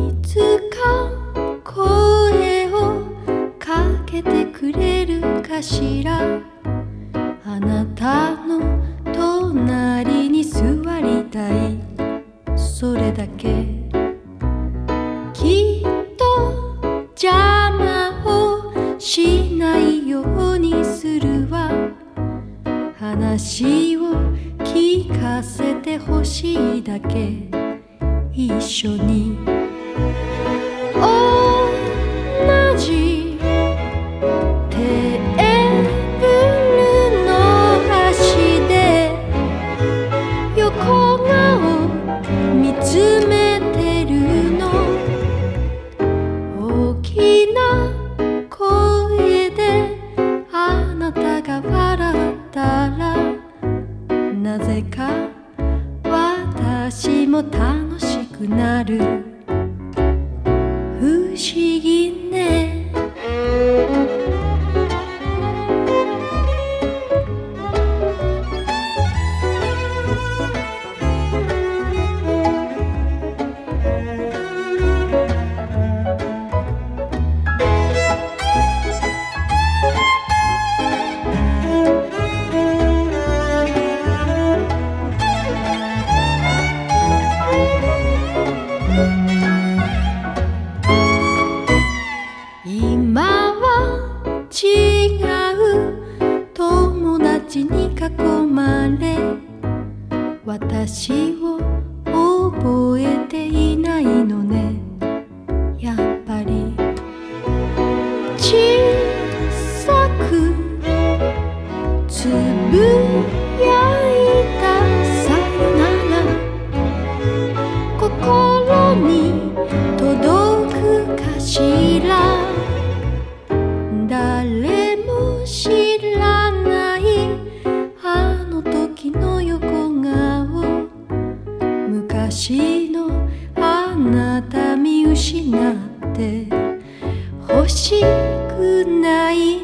つか声をかけてくれるかしら。あなたの隣に座りたい、それだけ。きっと邪魔をしないようにするわ。話を聞かせてほしいだけ。一緒に同じテーブルの端で横顔見つめてるの。大きな声であなたが笑ったら、なぜか私も楽しくなる。不思議ね。今は違う友達に囲まれ、私を覚えていないのね。やっぱり小さくつぶやいたさよなら、心に届くかしら。誰も知らないあの時の横顔、昔のあなた見失って欲しくない。